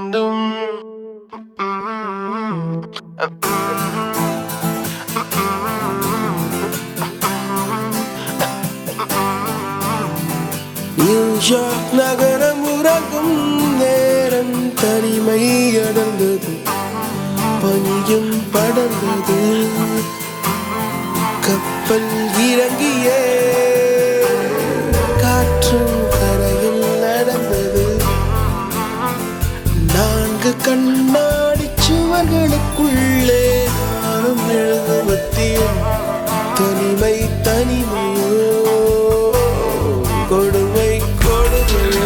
New York நகரம் உறங்கும் நேரம் தனிமை அடர்ந்தது, பனியும் படர்ந்தது. கப்பல் இறங்கிய காற்றும் கரையில் நடந்தது. 4 கண்ணாடி சுவர்களுக்குள்ளே நானும் எழுதுவத்தியும் தனிமை தனிமையோ கொடுமை கொடுமையோ.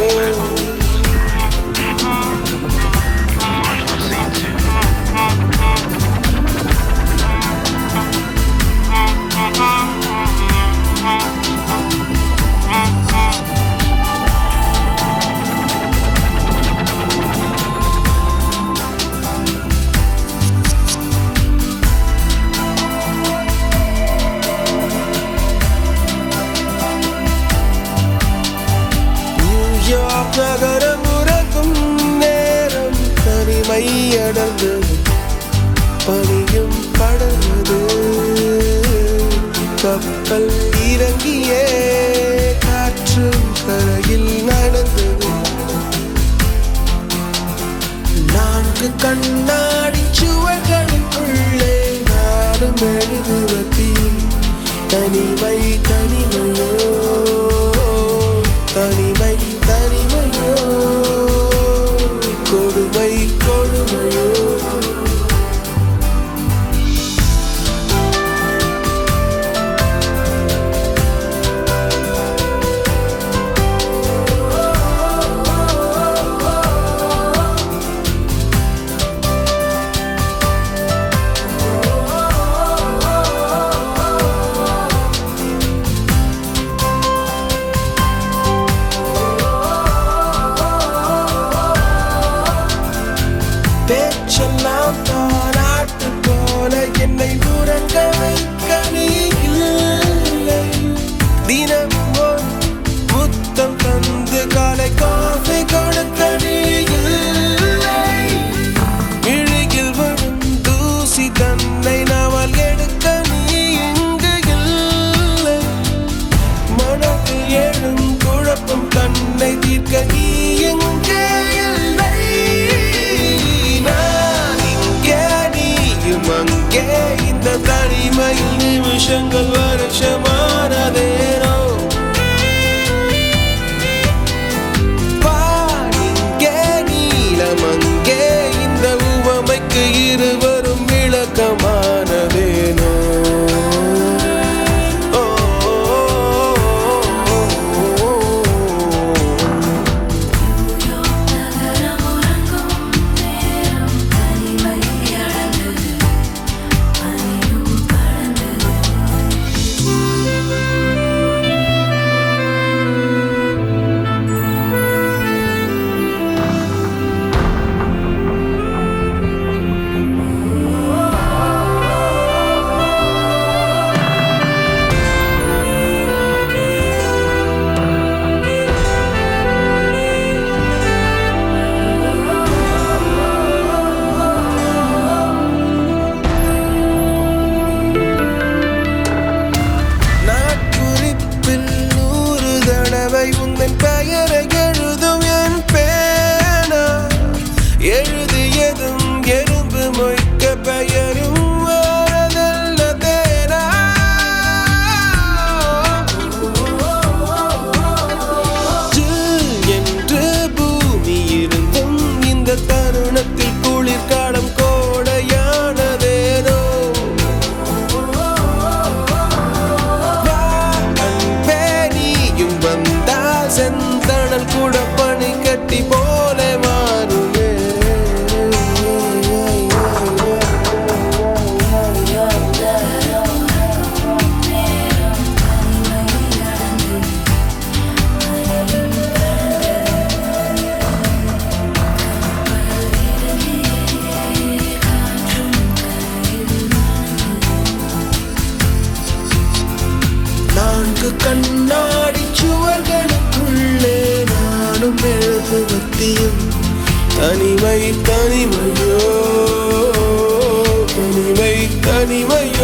நகரம் உறங்கும் நேரம் தனிமை அடர்ந்தது, பனியும் படர்ந்தது. கப்பல் இறங்கிய காற்றும் கரையில் நடந்தது. 4 கண்ணாடி சுவர்களுக்குள்ளே நானும் எழுதுவதில் தனிமை தனிமையோ தனிமை தனிமையோ கொடுமை கொடுமையோ. பேச்செல்லாம் தாராட்டு போல என்னை உறங்க வைக்க நீ இல்லை. தினமும் ஒரு முத்தம் தந்து காலை காஃபி கொடுக்க நீ இல்லை. இழுகில் வரும் தூசி தன்னை நாவல் எடுக்க நீ இங்கு இல்லை. மனதில் எழும் குழப்பம் தன்னை தீர்க்க நீ எங்கே இல்லை. அங்கே இந்த தனிமையில் நிமிஷங்கள் வருஷமானதேனோ. இங்கே நீளம் அங்கே இந்த உவமைக்கு இருவரும் விளக்கமானதேனோ. உந்தன் பெயரை எழுதும் என் பேனா, எழுதியதும் எறும்பு மொய்க்க பெயரும் வரதல்ல தேனா. என்று பூமி இருந்தும் இந்த தருணத்தில் குளிர்காலம் கோடையானதேனோ. செந்தணல் கூட பனி கட்டி போல மாறுமே. நான்கு கண்ணாடி சுவர்களுக்குள்ளே நானும் எழுதுவத்தியும் தனிமை தனிமையோ தனிமை தனிமையோ